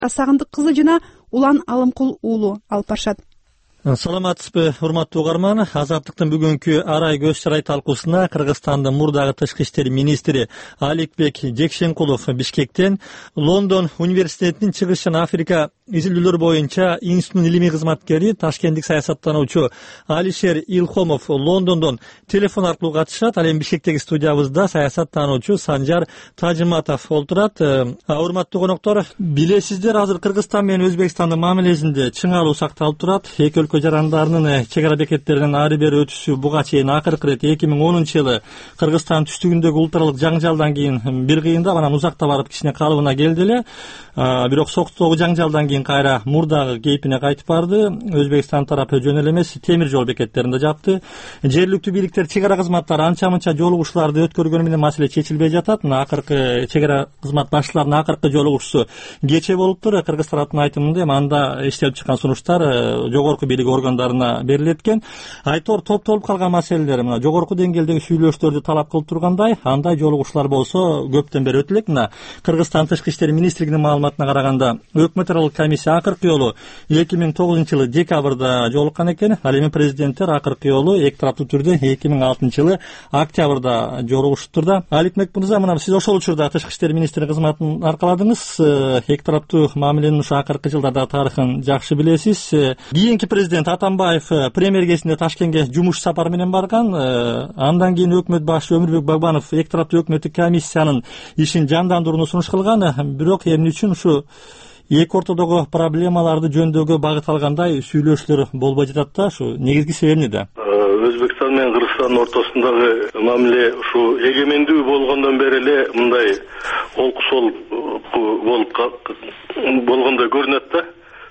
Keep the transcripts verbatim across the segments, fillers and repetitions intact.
Сагындык кызы жана Улан Алымкул уулу алып барышат. Саламатсызбы, урматтуу угарман. Азаттыктын бүгүнкү арай көз чарай талкуусуна Кыргызстандын мурдагы тышкы иштер министри Аликбек Жекшенкулов Бишкектен Лондон университетинин чыгыш жана Африка изилдөөлөр боюнча институттун илимий кызматкери, ташкенттик саясаттануучу Алишер Илхомов Лондондон телефон аркылуу катышат. Ал эми Бишкектеги студиябызда саясаттануучу Санжар Тажиматов олтурат. Урматтуу коноктор, билесиздер, азыр Кыргызстан менен Өзбекстандын мамилесинде чыңалуу сакталып турат. Эки өлкө жарандарынын чек ара бекеттеринен ары бери өтүшү буга чейин акыркы ирет эки миң онунчу жылы Кыргызстан түштүгүндөгү улуттаралык жаңжалдан кийин бир кыйындап, анан узакта барып кичине калыбына келди эле. Бирок соктогу жаңжалдан кийин кайра мурдагы кейпине кайтып барды. Өзбекстан тарапы жөн эле эмес, темир жол бекеттеринде жапты. Жергиликтүү бийликтер чек ара кызматтары анча-мынча жолугушууларды өткөргөнү менен маселе чечилбей жатат. Мына акыркы чек ара кызмат башчыларынын акыркы жолугушуусу кечээ болуптур. Кыргыз тараптын айтымында эми анда иштелип чыккан сунуштар жогорку бийлик органдарына берилет экен. Айтор топтолуп калган маселелер мына жогорку деңгээлдеги сүйлөшүүлөрдү талап кылып тургандай, андай жолугушуулар болсо көптөн бери өтүлөт. Мына Кыргызстан тышкы иштер министрлигинин маалыматына караганда, өкмөт аралык комиссия акыркы жолу эки миң тогузунчу жылы декабрда жолуккан экен. Ал эми президенттер акыркы жолу эки тараптуу түрдө эки миң алтынчы жылы октябрда жолугушуптур да. Аликбек мырза, мына сиз ошол учурда тышкы иштер министри кызматын аркаладыңыз. Эки тараптуу мамиленин ушу акыркы жылдардагы тарыхын жакшы билесиз. Кийинки президент Атамбаев премьер кезинде Ташкентке жумуш сапары менен барган. Андан кийин өкмөт башы Өмүрбек Багбанов эки тараптуу өкмөттүк комиссиянын ишин жандандырууну сунуш кылган. Бирок эмне үчүн ушу эки ортодогу проблемаларды жөндөөгө багыт алгандай сүйлөшүүлөр болбой жатат да? Ушу негизги себеби эмнеде? Өзбекстан менен Кыргызстандын ортосундагы мамиле ушу эгемендүү болгондон бери эле мындай олкусол болуп болгондой көрүнөт да.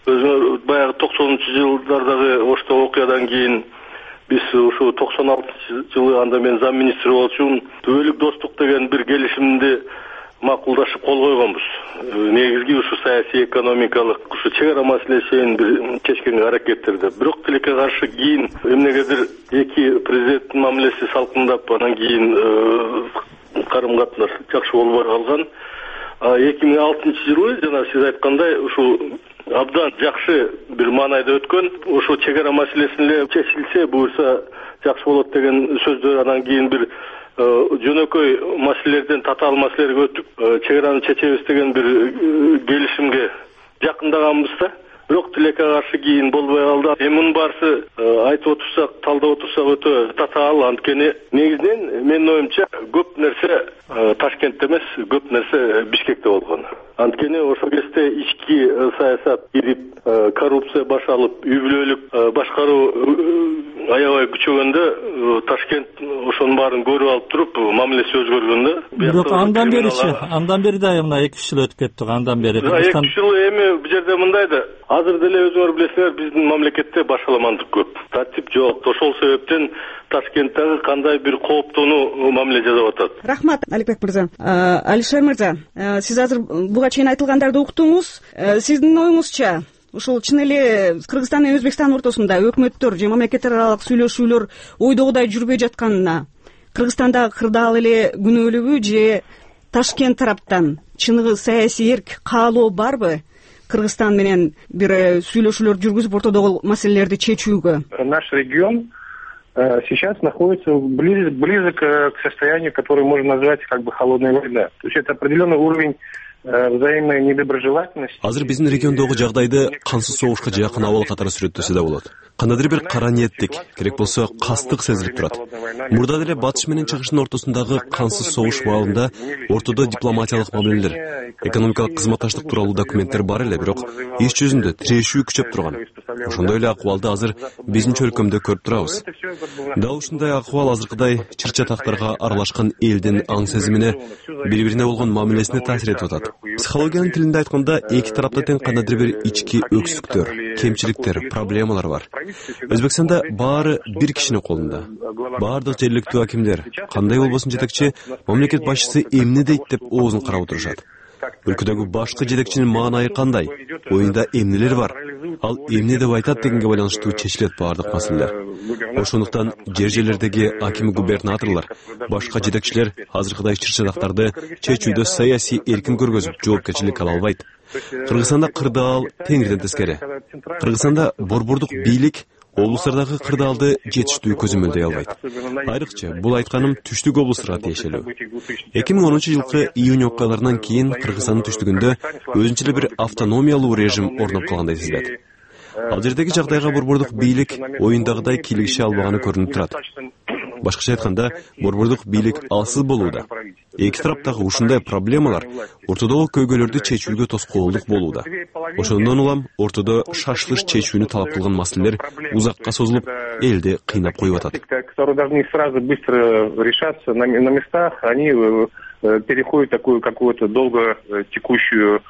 Өзү баягы токсонунчу жылдардагы ошто окуядан кийин биз ушу токсон алтынчы жылы анда мен зам министри болчумун, түбөлүк достук деген бир келишимди макулдашып кол койгонбуз. Негизги ушу саясий экономикалык ушу чек ара маселесин бир чечкенге аракеттерди. Бирок тилекке каршы кийин эмнегедир эки президенттин мамилеси салкындап, анан кийин карым катнаш жакшы болбой калган. эки миң алтынчы жылы жана сиз айткандай ушу абдан жакшы бир маанайда өткөн. Ошо чек ара маселесин эле чечилсе буюрса жакшы болот деген сөздөр, анан кийин бир жөнөкөй маселелерден татаал маселелерге өтүп чек араны чечебиз деген бир келишимге жакындаганбыз да. Бирок тилекке каршы кийин болбой калды. Эми мунун баарысы айтып отурсак, талдап отурсак өтө татаал. Анткени негизинен менин оюмча көп нерсе Ташкентте эмес, көп нерсе Бишкекте болгон. Анткени ошол кезде ички саясат кирип, коррупция башалып, үй бүлөлүк башкаруу аябай күчөгөндө Ташкент ошонун баарын көрүп алып туруп мамилеси өзгөргөндө. Бирок андан беричи, андан бери да мына эки үч жыл өтүп кетти го, андан бери. эки үч жыл эми бул жерде мындай да. Азыр деле өзүңөр билесиңер, биздин мамлекетте башаламандык көп. Тартип жок. Ошол себептен Ташкенттеги кандай бир кооптонуу мамиле жасап атат. Рахмат, Аликбек мырза. Алишер мырза, сиз азыр буга чейин айтылгандарды уктуңуз. Сиздин оюңузча, ушул чын эле Кыргызстан менен Өзбекстан ортосунда өкмөттөр же мамлекеттер аралык сүйлөшүүлөр ойдогудай жүрбөй жатканына Кыргызстанда кырдаал эле күнөөлүүбү же Ташкент тараптан чыныгы саясий эрк, каалоо барбы Кыргызстан менен бир сүйлөшүүлөр жүргүзүп ортодогу маселелерди чечүүгө? Наш регион сейчас находится близ, близок к состоянию, которое можно назвать как бы холодной войной. То есть это определенный уровень взаимной недоброжелательности. Азыр биздин региондогу жагдайды кансыз согушка жакын абал катары сүрөттөсө да болот. Кандайдыр бир кара ниеттик, керек болсо кастык сезилип турат. Мурда деле батыш менен чыгыштын ортосундагы кансыз согуш маалында ортодо дипломатиялык мамилелер, экономикалык кызматташтык тууралуу документтер бар эле, бирок иш жүзүндө тирешүү күчөп турган. Ошондой эле акыбалды азыр биздин чөлкөмдө көрүп турабыз. Дал ушундай акыбал азыркыдай чыр-чатактарга аралашкан элдин аң сезимине, бири-бирине болгон мамилесине таасир этип атат. Психологиянын тилинде айтканда, эки тарапта тең кандайдыр бир ички өксүктөр, кемчиликтер, проблемалар бар. Өзбекстанда баары бир кишинин колунда. Баардык жергиликтүү акимдер, кандай болбосун жетекчи, мамлекет башчысы эмне дейт деп оозун карап отурушат. өлкөдөгү башкы жетекчинин маанайы кандай, оюнда эмнелер бар, ал эмне деп айтат дегенге байланыштуу чечилет баардык маселелер. Ошондуктан жер жерлердеги аким губернаторлор, башка жетекчилер азыркыдай чыр-чатактарды чечүүдө саясий эркин көргөзүп жоопкерчилик ала албайт. Кыргызстанда кырдаал теңирден тескери. Кыргызстанда борбордук бийлик облустардагы кырдаалды жетиштүү көзөмөлдөй албайт. Айрыкча бул айтканым түштүк облустарга тиешелүү. эки миң онунчу жылкы июнь окуяларынан кийин Кыргызстандын түштүгүндө өзүнчө эле бир автономиялуу режим орноп калгандай сезилет. Ал жердеги жагдайга борбордук бийлик оюндагыдай кийлигише албаганы көрүнүп турат. Башкача айтканда, борбордук бийлик алсыз болууда. Эки тараптагы ушундай проблемалар ортодогу көйгөйлөрдү чечүүгө тоскоолдук болууда. Ошондон улам ортодо шашылыш чечүүнү талап кылган маселелер узакка созулуп, элди кыйнап коюп атат. Которые должны сразу быстро решаться на местах, они переходят в такую какую-то долго текущую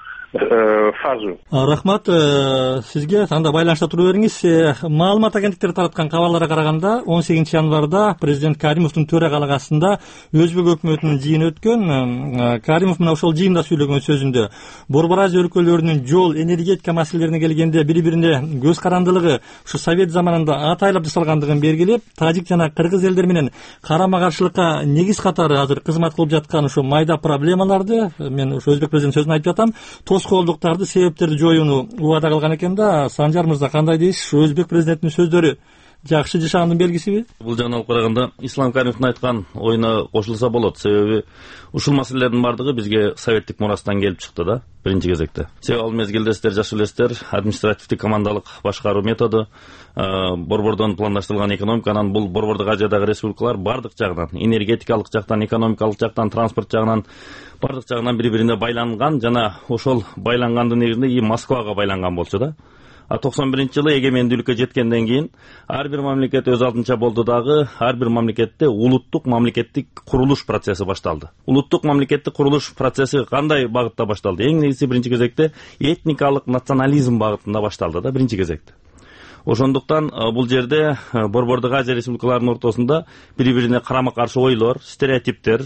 фазу. Рахмат, сизге анда байланышта тура бериңиз. Маалымат агенттиктери тараткан кабарларга караганда, он сегизинчи январда президент Каримовдун төрагалыгы астында Өзбек өкмөтүнүн жыйыны өткөн. Каримов мына ошол жыйында сүйлөгөн сөзүндө Борбор Азия өлкөлөрүнүн жол, энергетика маселелерине келгенде бири-бирине көз карандылыгы ушу Совет заманында атайлап жасалгандыгын белгилеп, тажик жана кыргыз элдер менен карама-каршылыкка негиз катары азыр кызмат кылып жаткан ушу майда проблемаларды мен ушу Өзбек президент сөзүн айтып жатам. Тоскоолдуктарды, себептерди жоюуну убада кылган экен да. Санжар мырза, кандай дейсиз? Өзбек президентинин сөздөрү жакшы жашаандын белгисиби? Бул жагынан алып караганда Ислам Каримовдун айткан оюна кошулса болот. Себеби ушул маселелердин бардыгы бизге советтик мурастан келип чыкты да, биринчи кезекте. Себеби ал мезгилде сиздер жакшы билесиздер, административдик командалык башкаруу методу, борбордон пландаштырылган экономика, анан бул борбордук Азиядагы республикалар бардык жагынан, энергетикалык жактан, экономикалык жактан, транспорт жагынан, бардык жагынан бири-бирине байланган жана ошол байлангандын негизинде и Москвага байланган болчу да. А токсон биринчи жылы эгемендүүлүккө жеткенден кийин ар бир мамлекет өз алдынча болду дагы, ар бир мамлекетте улуттук мамлекеттик курулуш процесси башталды. Улуттук мамлекеттик курулуш процесси кандай багытта башталды? Эң негизи биринчи кезекте этникалык национализм багытында башталды да, биринчи кезекте. Ошондуктан бул жерде борбордук Азия республикаларынын ортосунда бири-бирине карама-каршы ойлор, стереотиптер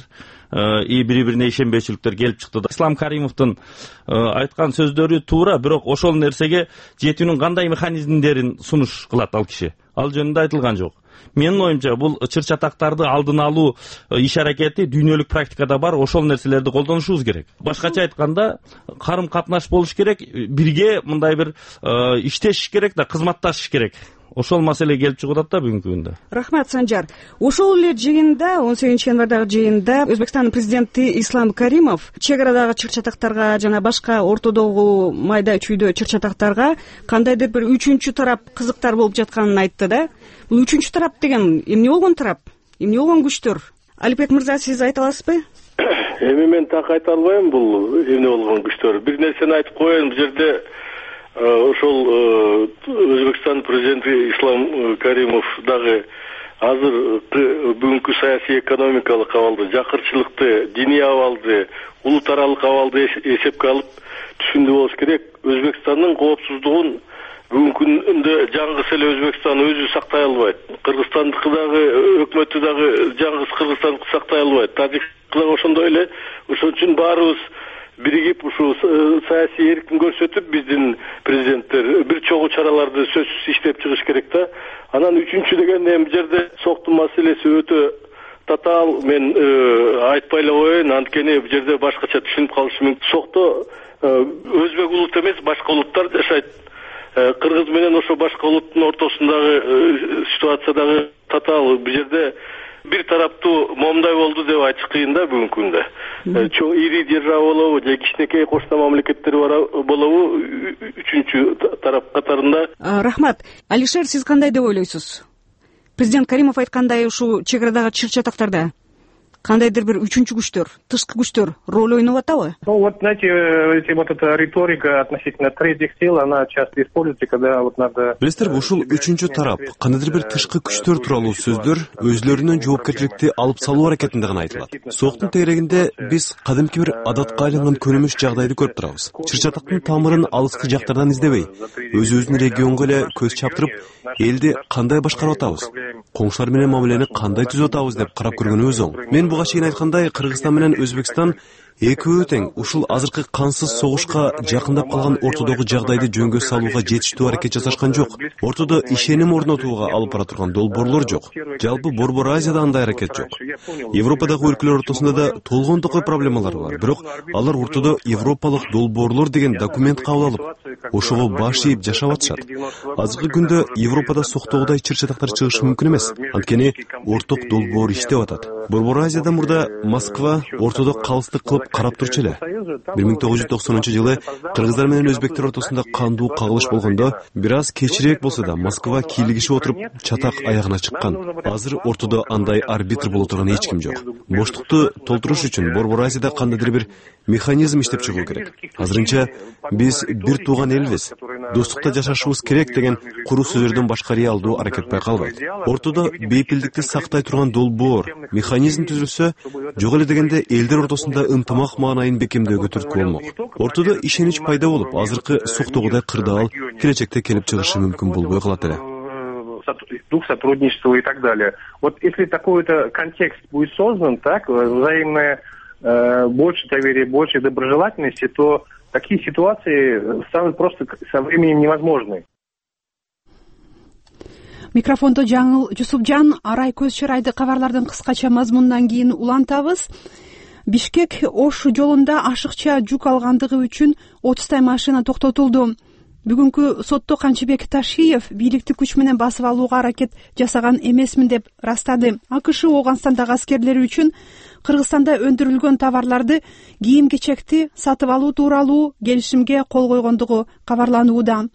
и бири-бирине ишенбейчиликтер келип чыкты да. Ислам Каримовдун айткан сөздөрү туура, бирок ошол нерсеге жетүүнүн кандай механизмдерин сунуш кылат ал киши. Ал жөнүндө айтылган жок. Менин оюмча бул чыр-чатактарды алдын алуу иш аракети дүйнөлүк практикада бар, ошол нерселерди колдонушубуз керек. Башкача айтканда, карым-катнаш болуш керек, бирге мындай бир иштешиш керек да, кызматташыш керек. Ошол маселе келип чыгып атат да бүгүнкү күндө. Рахмат, Санжар. Ошол эле жыйында, он сегизинчи январдагы жыйында Өзбекстандын президенти Ислам Каримов чек арадагы чыр-чатактарга жана башка ортодогу майда чүйдө чыр-чатактарга кандайдыр бир үчүнчү тарап кызыктар болуп жатканын айтты да. Бул үчүнчү тарап деген эмне болгон тарап? Эмне болгон күчтөр? Алипбек мырза, сиз айта аласызбы? Эми мен так айта албайм бул эмне болгон күчтөр. Бир нерсени айтып коеюн, бул жерде ошол Өзбекстан президенти Ислам Каримов дагы азыр бүгүнкү саясий экономикалык абалды, жакырчылыкты, диний абалды, улут аралык абалды эсепке алып түшүндүү болуш керек. Өзбекстандын коопсуздугун бүгүнкү күндө жаңгыс эле Өзбекстан өзү сактай албайт. Кыргызстандыкы дагы өкмөтү дагы жаңгыс Кыргызстандыкы сактай албайт. Тажикстан дагы ошондой эле. Ошон үчүн баарыбыз биригип ушу саясий эркин көрсөтүп, биздин президенттер бир чогуу чараларды сөзсүз иштеп чыгыш керек да. Анан үчүнчү деген эми жерде соктун маселеси өтө татаал. Мен айтпай эле коеюн, анткени бул жерде башкача түшүнүп калышы мүмкүн. Сокто өзбек улут эмес, башка улуттар жашайт. Кыргыз менен ошо башка улуттун ортосундагы ситуация дагы татаал. Бул жерде бир тараптуу момундай болду деп айтыш кыйын да бүгүнкү күндө. Чоң ири держава болобу же кичинекей кошуна мамлекеттер болобу, үчүнчү тарап катарында. Рахмат. Алишер, сиз кандай деп ойлойсуз? Президент Каримов айткандай ушу чек арадагы чыр-чатактарда кандайдыр бир үчүнчү күчтөр, тышкы күчтөр роль ойноп атабы? Ну вот, знаете, вот эта риторика относительно третьих сил, она часто используется, когда вот надо... Билесиздерби, ушул үчүнчү тарап, кандайдыр бир тышкы күчтөр тууралуу сөздөр өзлөрүнүн жоопкерчиликти алып салуу аракетинде гана айтылат. Соктун тегерегинде биз кадимки бир адатка айланган көрүнүш жагдайды көрүп турабыз. Чыр-чатактын тамырын алыскы жактардан издебей, өзүбүздүн регионго эле көз чаптырып, элди кандай башкарып атабыз, коңшулар менен мамилени кандай түзүп атабыз деп карап көргөнүбүз оң. Мен буга чейин айткандай, Кыргызстан менен Өзбекстан экөө тең ушул азыркы кансыз согушка жакындап калган ортодогу жагдайды жөнгө салууга жетиштүү аракет жасашкан жок. Ортодо ишеним орнотууга алып бара турган долбоорлор жок. Жалпы Борбор Азияда андай аракет жок. Европадагы өлкөлөр ортосунда да толгондукой проблемалар бар. Бирок алар ортодо европалык долбоорлор деген документ кабыл алып, ошого баш ийип жашап атышат. Азыркы күндө Европада соктогудай чыр-чатактар чыгышы мүмкүн эмес. Анткени орток долбоор иштеп атат. Борбор Азияда мурда Москва ортодо калыстык кылып карап турчу эле. бир миң тогуз жүз токсонунчу жылы кыргыздар менен өзбектер ортосунда кандуу кагылыш болгондо, бир аз кечирээк болсо да Москва кийлигишип отуруп чатак аягына чыккан. Азыр ортодо андай арбитр боло турган эч ким жок. Боштукту толтуруш үчүн Борбор Азияда кандайдыр бир механизм иштеп чыгуу керек. Азырынча биз бир тууган элбиз, достукта жашашыбыз керек деген куру сөздөрдөн башка реалдуу аракет байкалбайт. Ортодо бейпилдикти сактай турган долбоор, механизм түзүлсө, жок эле дегенде элдер ортосунда ынтымак маанайын бекемдөөгө түрткү болмок. Ортодо ишенич пайда болуп, азыркы соктогудай кырдаал келечекте келип чыгышы мүмкүн болбой калат эле. Дух сотрудничества и так далее. Вот если такой-то контекст будет создан, так, взаимное э, больше доверия, больше доброжелательности, то такие ситуации станут просто со временем невозможны. Микрофондо Жаңыл Жусупжан, Арай көз чырайды кабарлардын кыскача мазмунунан кийин улантабыз. Бишкек Ош жолунда ашыкча жүк алгандыгы үчүн отуздай машина токтотулду. Бүгүнкү сотто Канчыбек Ташиев бийликти күч менен басып алууга аракет жасаган эмесмин деп ырастады. АКШ Ооганстандагы аскерлери үчүн Кыргызстанда өндүрүлгөн товарларды, кийим-кечекти сатып алуу тууралуу келишимге кол койгондугу кабарланууда.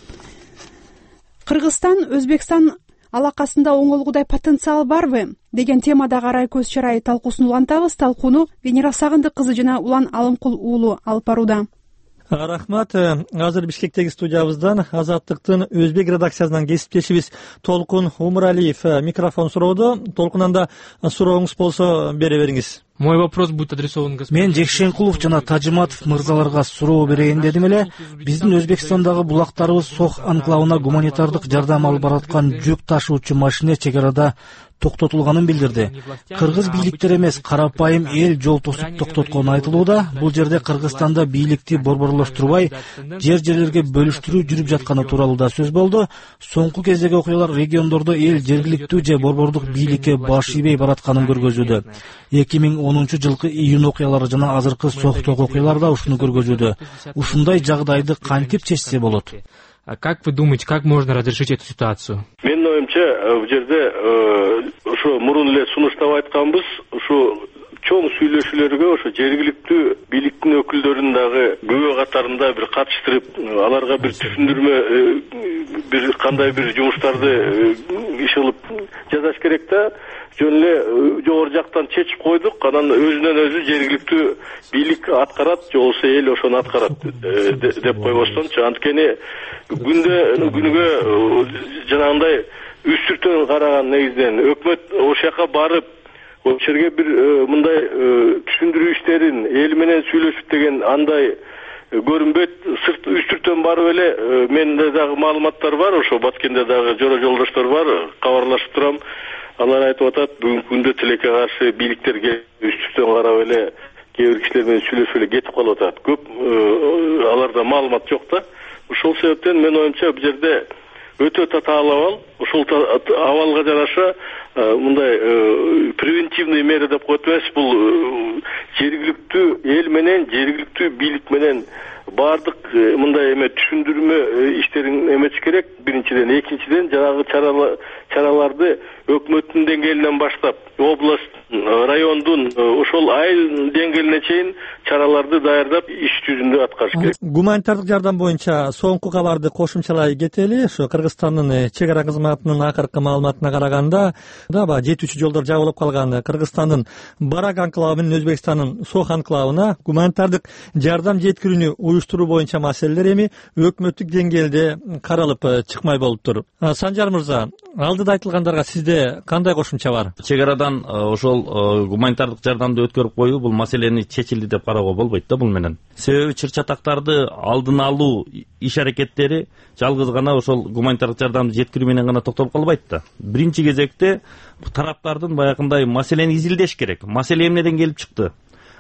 Кыргызстан Өзбекстан алакасында оңолгудай потенциал барбы деген темадагы Арай көз чырай талкуусун улантабыз. Талкууну Венера Сагындык кызы жана Улан Алымкул уулу алып барууда. Рахмат. Азыр Бишкектеги студиябыздан Азаттыктын Өзбек редакциясынан кесиптешибиз Толкун Умуралиев микрофон суроодо. Толкун, анда сурооңуз болсо бере бериңиз. Мой вопрос будет адресован господин. Мен Жекшенкулов жана Тажиматов мырзаларга суроо берейин дедим эле. Биздин Өзбекстандагы булактарыбыз Сох анклавына гуманитардык жардам алып бараткан жүк ташуучу машина чек арада токтотулганын билдирди. Кыргыз бийликтер эмес, карапайым эл жол тосуп токтоткону айтылууда. Бул жерде Кыргызстанда бийликти борборлоштурбай, жер-жерлерге бөлүштүрүү жүрүп жатканы тууралуу да сөз болду. Соңку кездеги окуялар региондордо эл жергиликтүү же борбордук бийликке баш ийбей баратканын көргөзүүдө. эки миң онунчу жылкы июнь окуялары жана азыркы Сохтогу окуялар да ушуну көргөзүүдө. Ушундай жагдайды кантип чечсе болот? А как вы думаете, как можно разрешить эту ситуацию? Менин оюмча, бул жерде ошо мурун эле сунуштап айтканбыз, ошо чоң сүйлөшүүлөргө ошо жергиликтүү бийликтин өкүлдөрүн дагы күбө катарында бир катыштырып, аларга бир түшүндүрмө, бир кандай бир жумуштарды иш кылып жасаш керек да. Жөн эле жогору жактан чечип койдук, анан өзүнөн өзү жергиликтүү бийлик аткарат, же болбосо эл ошону аткарат деп койбостончу. Анткени күндө күнүгө жанагындай үстүртөн караган негизинен өкмөт ошол жака барып, ошол жерге бир мындай түшүндүрүү иштерин эл менен сүйлөшүп деген андай көрүнбөйт. Сырт үстүртөн барып эле менде дагы маалыматтар бар, ошо Баткенде дагы жора жолдоштор бар, кабарлашып турам. Алар айтып атат, бүгүнкү күндө тилекке каршы бийликтерге үстүртөн карап эле кээ бир кишилер менен сүйлөшүп эле кетип калып атат. Көп аларда маалымат жок да. Ошол себептен мен оюмча бул жерде өтө татаал абал, ошол абалга жараша мындай превентивный мера деп коет эмес, бул жергиликтүү эл менен, жергиликтүү бийлик менен бардык мындай эме түшүндүрмө иштерин эметиш керек. Биринчиден, экинчиден жанагы чараларды өкмөттүн деңгээлинен баштап, область, райондун, ошол айыл деңгээлине чейин чараларды даярдап, иш жүзүндө аткарыш керек. Гуманитардык жардам боюнча соңку кабарды кошумчалай кетели. Ошо Кыргызстандын чек ара кызматынын акыркы маалыматына караганда, даба жетүүчү жолдор жабылып калган. Кыргызстандын Барак анклавы менен Өзбекстандын Сох анклавына гуманитардык жардам жеткирүүнү уюштуруу боюнча маселелер эми өкмөттүк деңгээлде каралып чыкмай болуптур. Санжар мырза, алдыда айтылгандарга сизде кандай кошумча бар? Чек арадан ошол гуманитардык жардамды өткөрүп коюу бул маселени чечилди деп кароого болбойт да бул менен. Себеби чыр-чатактарды алдын алуу иш аракеттери жалгыз гана ошол гуманитардык жардамды жеткирүү менен гана токтолуп калбайт да. Биринчи кезекте тараптардын баягындай маселени изилдеш керек. Маселе эмнеден келип чыкты?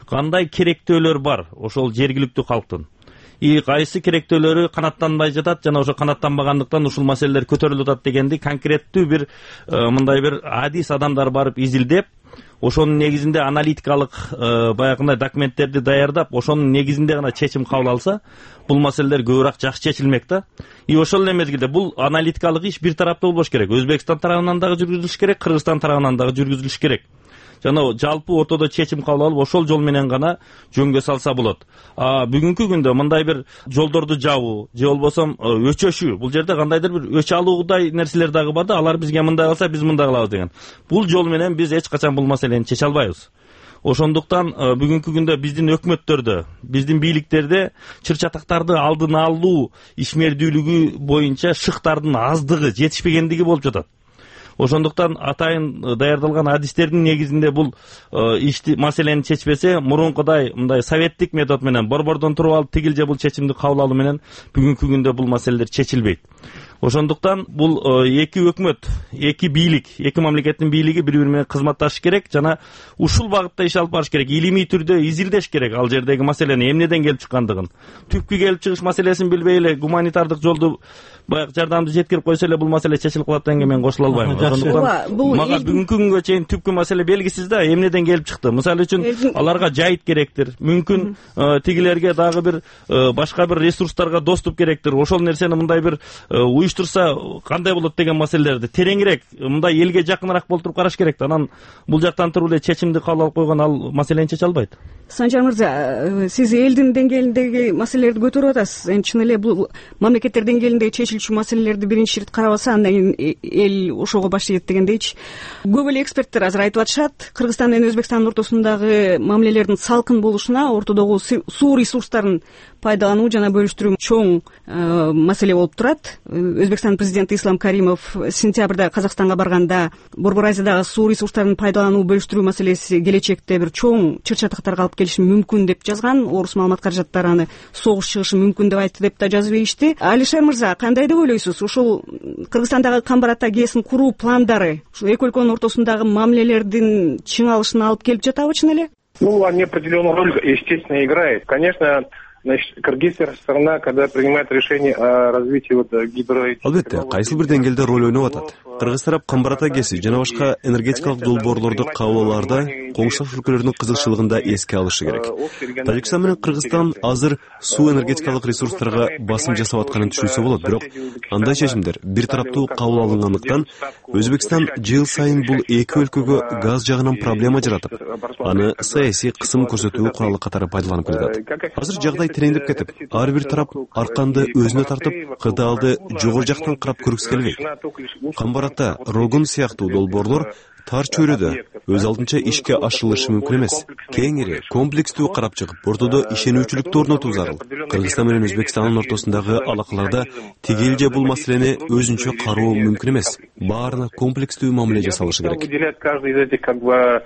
кандай керектөөлөр бар ошол жергиликтүү калктын, и кайсы керектөөлөрү канаттанбай жатат жана ошо канаттанбагандыктан ушул маселелер көтөрүлүп атат дегенди конкреттүү бир мындай бир адис адамдар барып изилдеп, ошонун негизинде аналитикалык баягындай документтерди даярдап, ошонун негизинде гана чечим кабыл алса, бул маселелер көбүрөөк жакшы чечилмек да. И ошол эле мезгилде бул аналитикалык иш бир тараптуу болбош керек. Өзбекстан тарабынан дагы жүргүзүлүш керек, Кыргызстан тарабынан дагы жүргүзүлүш керек. Жана жалпы ортодо чечим кабыл алып, ошол жол менен гана жөнгө салса болот. А бүгүнкү күндө мындай бир жолдорду жабуу же болбосо өчөшүү, бул жерде кандайдыр бир өч алуудай нерселер дагы бар да, алар бизге мындай кылса биз мындай кылабыз деген. Бул жол менен биз эч качан бул маселени чече албайбыз. Ошондуктан бүгүнкү күндө биздин өкмөттөрдө, биздин бийликтерде чыр-чатактарды алдын алуу ишмердүүлүгү боюнча шыктардын аздыгы, жетишпегендиги болуп жатат. Ошондуктан атайын даярдалган адистердин негизинде бул ишти маселени чечпесе, мурункудай мындай советтик метод менен борбордон туруп алып тигил же бул чечимди кабыл алуу менен бүгүнкү күндө бул маселелер чечилбейт. Ошондуктан бул эки өкмөт, эки бийлик, эки мамлекеттин бийлиги бири-бири менен кызматташыш керек жана ушул багытта иш алып барыш керек. Илимий түрдө изилдеш керек ал жердеги маселени эмнеден келип чыккандыгын. Түпкү келип чыгыш маселесин билбей эле гуманитардык жолду баягы жардамды жеткирип койсо эле бул маселе чечилип калат дегенге мен кошула албайм. Ошондуктан мага бүгүнкү күнгө чейин түпкү маселе белгисиз да, эмнеден келип чыкты. Мисалы үчүн аларга жайыт керектир. Мүмкүн тигилерге дагы бир башка бир ресурстарга доступ керектир. Ошол нерсени мындай бир уюштурса кандай болот деген маселелерди тереңирээк, мындай элге жакыныраак болтуруп караш керек да. Анан бул жактан туруп эле чечимди кабыл алып койгон ал маселени чече албайт. Санжар мырза, сиз элдин деңгээлиндеги маселелерди көтөрүп атасыз. Эми чын эле бул мамлекеттер деңгээлинде чечилчү маселелерди биринчи ирет карабаса, андан кийин эл ошого баштайт дегендейчи. Көп эле эксперттер азыр айтып атышат, Кыргызстан менен Өзбекстандын ортосундагы мамилелердин салкын болушуна ортодогу суу ресурстарын пайдалануу жана бөлүштүрүү чоң маселе болуп турат. Өзбекстан президенти Ислам Каримов сентябрда Казакстанга барганда Борбор Азиядагы суу ресурстарын пайдалануу бөлүштүрүү маселеси келечекте бир чоң чыр-чатактарга алып келиши мүмкүн деп жазган. Орус маалымат каражаттары аны согуш чыгышы мүмкүн деп айтты деп да жазып ийишти. Алишер мырза, кандай деп ойлойсуз? Ушул Кыргызстандагы Камбар ата ГЭСин куруу пландары ушул эки өлкөнүн ортосундагы мамилелердин чыңалышына алып келип жатабы чын эле? Ну, они определенную роль, естественно, играют. Конечно, значит, кыргызская сторона, когда принимает решение о развитии вот гидро... Албетте, кайсы бир деңгээлде роль ойноп атат. Кыргыз тарап Камбар ата ГЭСи жана башка энергетикалык долбоорлорду кабыл алууларда коңшулаш өлкөлөрдүн кызыкчылыгын да эске алышы керек. Тажикстан менен Кыргызстан азыр суу энергетикалык ресурстарга басым жасап атканын түшүнсө болот, бирок андай чечимдер бир тараптуу кабыл алынгандыктан Өзбекстан жыл сайын бул эки өлкөгө газ жагынан проблема жаратып, аны саясий кысым көрсөтүү куралы катары пайдаланып келет. Азыр жагдай тереңдеп кетип, ар бир тарап арканды өзүнө тартып, кырдаалды жогору жактан карап көргүсү келбейт. Камбар ата, Рогун сыяктуу долбоорлор тар чөйрөдө өз алдынча ишке ашырылышы мүмкүн эмес. Кеңири, комплекстүү карап чыгып, ортодо ишенүүчүлүктү орнотуу зарыл. Кыргызстан менен Өзбекстандын ортосундагы алакаларда тигил же бул маселени өзүнчө кароо мүмкүн эмес. Баарына комплекстүү мамиле жасалышы керек. Каждый из этих как бы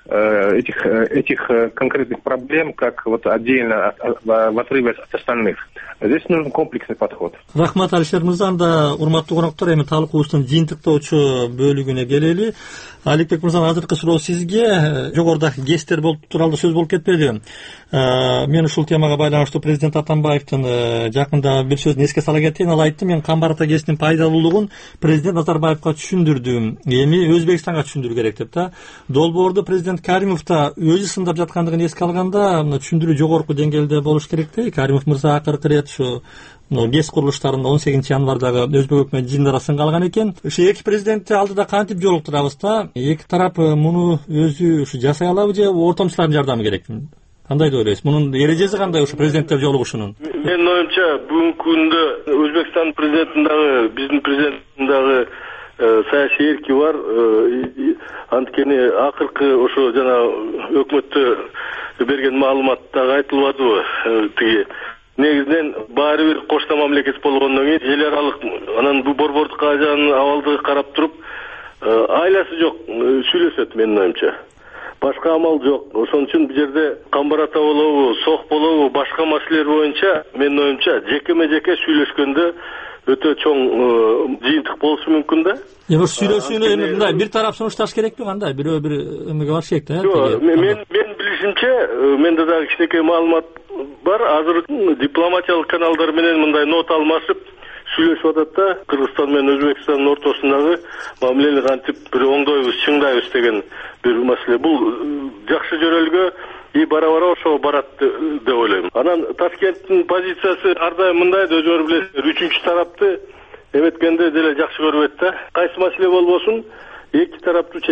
этих этих конкретных проблем как вот отдельно в отрыве от остальных. Здесь нужен комплексный подход. Рахмат, Алишер мырза. Анда урматтуу коноктор, эми талкуубуздун жыйынтыктоочу бөлүгүнө келели. Аликбек мырза, азыркы суроо сизге. Жогоруда ГЭСтер болуп тууралуу сөз болуп кетпеди. Мен ушул темага байланыштуу президент Атамбаевдин жакында бир сөзүн эске сала кетейин. Ал айтты, мен Камбар ата ГЭСтин пайдалуулугун президент Назарбаевга түшүндүрдүм. Эми Өзбекстанга түшүндүрүү керек деп да. Долбоорду президент Каримов да өзү сындап жаткандыгын эске алганда, түшүндүрүү жогорку деңгээлде болуш керек да. Каримов мырза акыркы рет ушу ГЭС курулуштарында он сегизинчи январдагы Өзбек өкмөт жыйынында сынга алган экен. Ушу эки президентти алдыда кантип жолуктурабыз да? Эки тарап муну өзү ушу жасай алабы же ортомчулардын жардамы керекми? Кандай деп ойлойсуз? Мунун эрежеси кандай ушу президенттер жолугушунун? Менин оюмча, бүгүнкү күндө Өзбекстан президентин дагы, биздин президенттин дагы саясий эрки бар. Анткени акыркы ошо жана өкмөттө берген маалыматтагы айтылбадыбы, тиги негизинен баары бир кошто мамлекет болгондон кийин эл аралык анан бул борбордук Азиянын абалдыгы карап туруп айласы жок сүйлөшөт менин оюмча. башка амал жок. Ошон үчүн бул жерде камбар ата болобу, сок болобу, башка маселелер боюнча менин оюмча жекеме жеке сүйлөшкөндө өтө чоң жыйынтык болушу мүмкүн да. Эми сүйлөшүүнү эми мындай бир тарап сунушташ керекпи кандай? Бирөө бир эмеге барыш керек да. Жок, мен мен билишимче, менде дагы кичинекей маалымат бар. Азыр дипломатиялык каналдар менен мындай нот алмашып сүйлөшүп атат да. Кыргызстан менен Өзбекстандын ортосундагы мамилени кантип бир оңдойбуз, чыңдайбыз деген бир маселе. Бул жакшы жөрөлгө и бара-бара ошого барат деп ойлойм. Анан Ташкенттин позициясы ар дайым мындай, өзүңөр билесиздер, үчүнчү тарапты эметкенде деле жакшы көрбөйт да. Кайсы маселе болбосун, эки тараптуу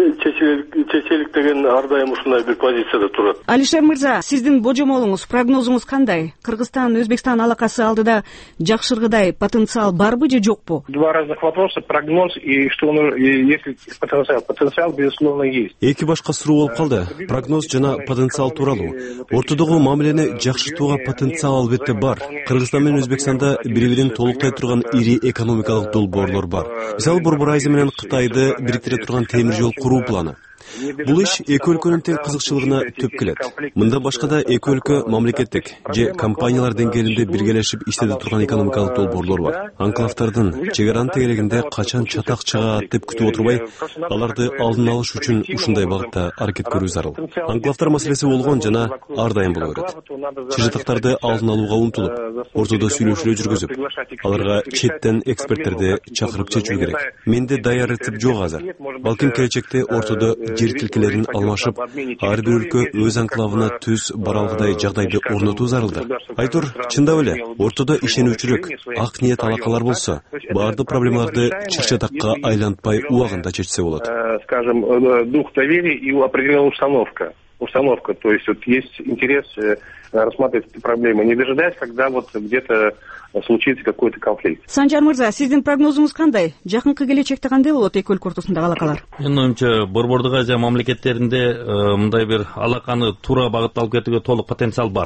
чечелик деген ар дайым ушундай бир позицияда турат. Алишер мырза, сиздин божомолуңуз, прогнозуңуз кандай? Кыргызстан Өзбекстан алакасы алдыда жакшыргыдай потенциал барбы же жокпу? Два разных вопроса: прогноз и что он, если потенциал. Потенциал безусловно есть. Эки башка суроо болуп калды. Прогноз жана потенциал тууралуу. Ортодогу мамилени жакшыртууга потенциал албетте бар. Кыргызстан менен Өзбекстанда бири-бирин толуктай турган ири экономикалык долбоорлор бар. Мисалы Борбор Азия менен Кытайды бириктире турган темир жол куруу планы. Бул иш эки өлкөнүн тең кызыкчылыгына төп келет. Мында башка да эки өлкө мамлекеттик же компаниялар деңгээлинде биргелешип иштете турган экономикалык долбоорлор бар. Анклавдардын чек аранын тегерегинде качан чатак чыгат деп күтүп отурбай, аларды алдын алыш үчүн ушундай багытта аракет көрүү зарыл. Анклавдар маселеси болгон жана ар дайым боло берет. Чыжытактарды алдын алууга умтулуп, ортодо сүйлөшүүлөр жүргүзүп, аларга четтен эксперттерди чакырып чечүү керек. Менде даяр рецепт жок азыр. Балким келечекте ортодо жер тилкелерин алмашып, ар бир өлкө өз анклавына түз баралгыдай жагдайды орнотуу зарылдыр. Айтор, чындап эле, ортодо ишенүүчүрөөк, ак ниет алакалар болсо, баардык проблемаларды чыр-чатакка айлантпай убагында чечсе болот. Скажем, дух доверия и определенная установка. Установка, то есть вот есть интерес рассматривать эти проблемы, не дожидаясь, когда вот где-то случится какой-то конфликт. Санжар мырза, сиздин прогнозуңуз кандай? Жакынкы келечекте кандай болот эки өлкө ортосундагы алакалар? Менин оюмча, Борбордук Азия мамлекеттеринде мындай бир алаканы туура багытта алып кетүүгө толук потенциал бар.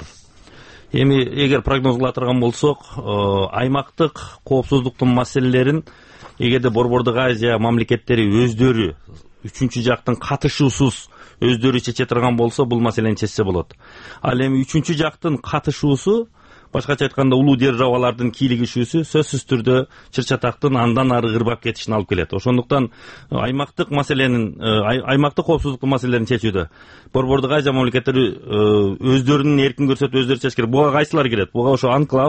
Эми эгер прогноз кыла турган болсок, аймактык коопсуздуктун маселелерин эгерде Борбордук Азия мамлекеттери өздөрү үчүнчү жактын катышуусуз өздөрү чече турган болсо, бул маселени чечсе болот. Ал эми үчүнчү жактын катышуусу, башкача айтканда улуу державалардын кийлигишүүсү сөзсүз түрдө чыр-чатактын андан ары кырбап кетишине алып келет. Ошондуктан аймактык маселенин, аймактык коопсуздуктун маселелерин чечүүдө Борбордук Азия мамлекеттери өздөрүнүн эркин көрсөтүп өздөрү чечиш керек. Буга кайсылар кирет? Буга ошо анклав,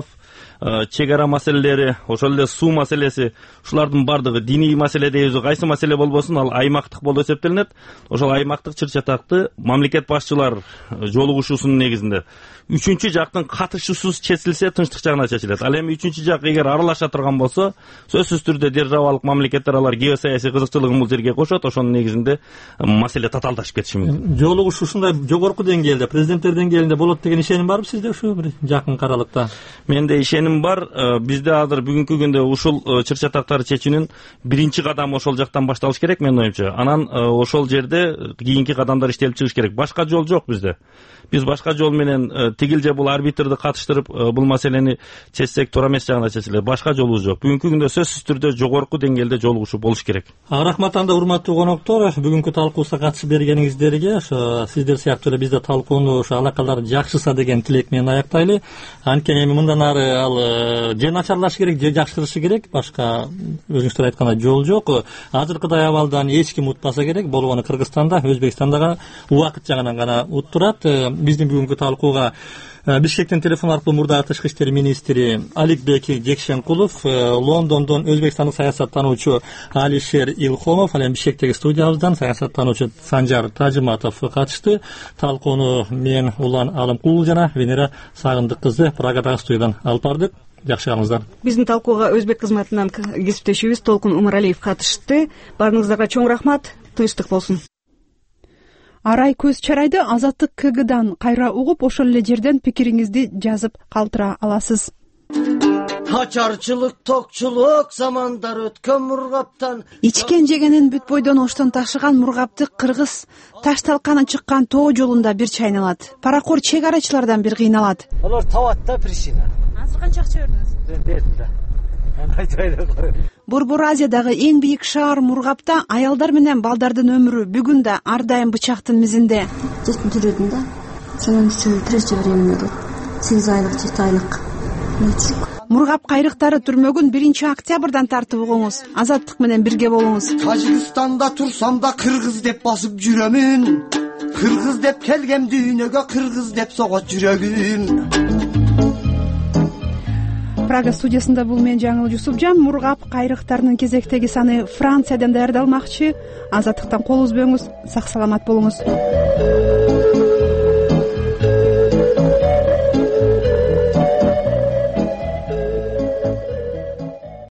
чек ара маселелери, ошол эле суу маселеси, ушулардын бардыгы диний маселе дейбиз, кайсы маселе болбосун, ал аймактык болуп эсептелинет. Ошол аймактык чыр-чатакты мамлекет башчылар жолугушуусунун негизинде үчүнчү жактын катышуусуз чечилсе, тынчтык жагына чечилет. Ал эми үчүнчү жак эгер аралаша турган болсо, сөзсүз түрдө державалык мамлекеттер алар геосаясий кызыкчылыгын бул жерге кошот, ошонун негизинде маселе татаалдашып кетиши мүмкүн. Жолугуш ушундай жогорку деңгээлде, президенттер деңгээлинде болот деген ишеним барбы сизде ушу бир жакын аралыкта? Менде ишеним бар. Бизде азыр бүгүнкү күндө ушул чыр-чатактарды чечүүнүн биринчи кадамы ошол жактан башталыш керек, менин оюмча. Анан ошол жерде кийинки кадамдар иштелип чыгыш керек. Башка жол жок бизде. Биз башка жол менен тигил же бул арбитрди катыштырып бул маселени чечсек туура эмес жагына чечилет. Башка жолубуз жок. Бүгүнкү күндө сөзсүз түрдө жогорку деңгээлде жолугушуу болуш керек. Рахмат анда, урматтуу коноктор, бүгүнкү талкуубузга катышып бергениңиздерге, ошо сиздер сыяктуу эле бизде талкууну ошо алакалар жакшырса деген тилек менен аяктайлы. Анткени эми мындан ары ал же начарлашы керек, же жакшырышы керек. Башка өзүңүздөр айткандай жол жок. Азыркыдай абалдан эч ким утпаса керек. Болгону Кыргызстанда, Өзбекстанда убакыт жагынан гана уттурат. Биздин бүгүнкү талкууга Бишкектен телефон аркылуу мурдагы тышкы иштер министри Аликбек Жекшенкулов, Лондондон өзбекстандык саясаттануучу Алишер Илхомов, ал эми Бишкектеги студиябыздан саясаттануучу Санжар Тажиматов катышты. Талкууну мен Улан Алымкулов жана Венера Сагындык кызы Прагадагы студиядан алып бардык. Жакшы калыңыздар. Биздин талкууга өзбек кызматынан кесиптешибиз Толкун Умаралиев катышты. Баарыңыздарга чоң рахмат. Тынчтык болсун. Арай көз чарайды Азаттык КГдан кайра угуп, ошол эле жерден пикириңизди жазып калтыра аласыз. Качарчылык, токчулук замандар өткөн мургаптан ичкен жегенин бүт бойдон оштон ташыган мургапты кыргыз таш талканы чыккан тоо жолунда бир чайналат. Паракор чек арачылардан бир кыйналат. Алар табат да причина. Азыр канча акча бердиңиз? Бердим да. Борбор Азиядагы эң бийик шаар Мургапта аялдар менен балдардын өмүрү бүгүн да ар дайым бычактын мизинде. Жетинчи жүрөдүм да. Сонун третье временно болот. сегиз айлык, жети айлык. Мургап кайрыктары түрмөгүн биринчи октябрдан тартып угуңуз. Азаттык менен бирге болуңуз. Тажикстанда турсам да кыргыз деп басып жүрөмүн. Кыргыз деп келгем дүйнөгө, кыргыз деп согот жүрөгүм. Прага студиясында бул мен Жаңыл Жусупжан. Мургап кайрыктарынын кезектеги саны Франциядан даярдалмакчы. Азаттыктан кол үзбөңүз, сак саламат болуңуз.